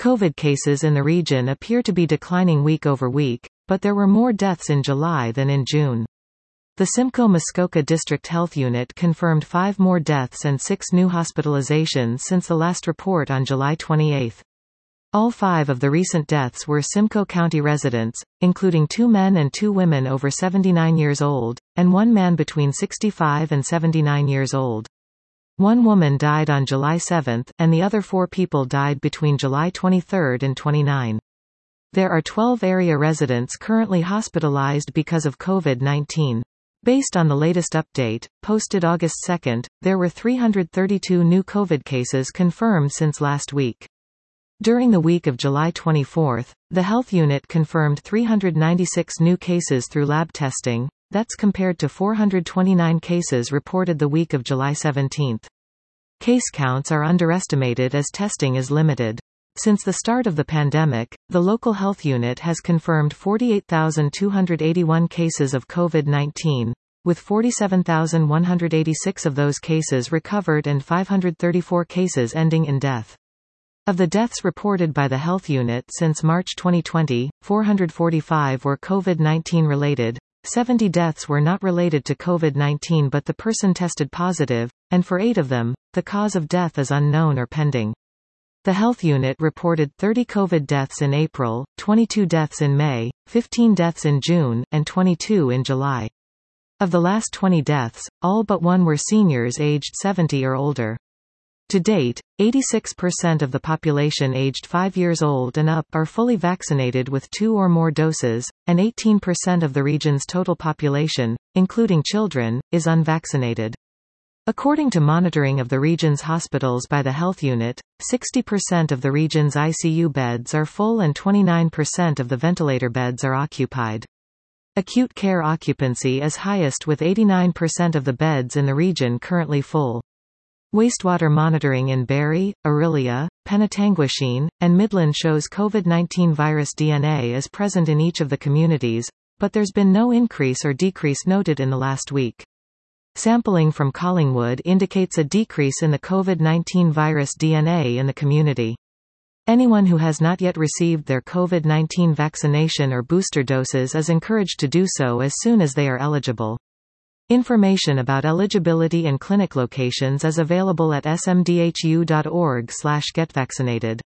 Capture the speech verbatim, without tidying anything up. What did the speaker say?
COVID cases in the region appear to be declining week over week, but there were more deaths in July than in June. The Simcoe Muskoka District Health Unit confirmed five more deaths and six new hospitalizations since the last report on July twenty-eighth. All five of the recent deaths were Simcoe County residents, including two men and two women over seventy-nine years old, and one man between sixty-five and seventy-nine years old. One woman died on July seventh, and the other four people died between July twenty-third and twenty-ninth. There are twelve area residents currently hospitalized because of COVID nineteen. Based on the latest update, posted August second, there were three hundred thirty-two new COVID cases confirmed since last week. During the week of July twenty-fourth, the health unit confirmed three hundred ninety-six new cases through lab testing. That's compared to four hundred twenty-nine cases reported the week of July seventeenth. Case counts are underestimated as testing is limited. Since the start of the pandemic, the local health unit has confirmed forty-eight thousand two hundred eighty-one cases of COVID nineteen, with forty-seven thousand one hundred eighty-six of those cases recovered and five hundred thirty-four cases ending in death. Of the deaths reported by the health unit since March twenty twenty, four hundred forty-five were COVID nineteen related, seventy deaths were not related to COVID nineteen but the person tested positive, and for eight of them, the cause of death is unknown or pending. The health unit reported thirty COVID deaths in April, twenty-two deaths in May, fifteen deaths in June, and twenty-two in July. Of the last twenty deaths, all but one were seniors aged seventy or older. To date, eighty-six percent of the population aged five years old and up are fully vaccinated with two or more doses, and eighteen percent of the region's total population, including children, is unvaccinated. According to monitoring of the region's hospitals by the health unit, sixty percent of the region's I C U beds are full and twenty-nine percent of the ventilator beds are occupied. Acute care occupancy is highest with eighty-nine percent of the beds in the region currently full. Wastewater monitoring in Barrie, Orillia, Penetanguishene, and Midland shows COVID nineteen virus D N A is present in each of the communities, but there's been no increase or decrease noted in the last week. Sampling from Collingwood indicates a decrease in the COVID nineteen virus D N A in the community. Anyone who has not yet received their COVID nineteen vaccination or booster doses is encouraged to do so as soon as they are eligible. Information about eligibility and clinic locations is available at s m d h u dot org slash get vaccinated.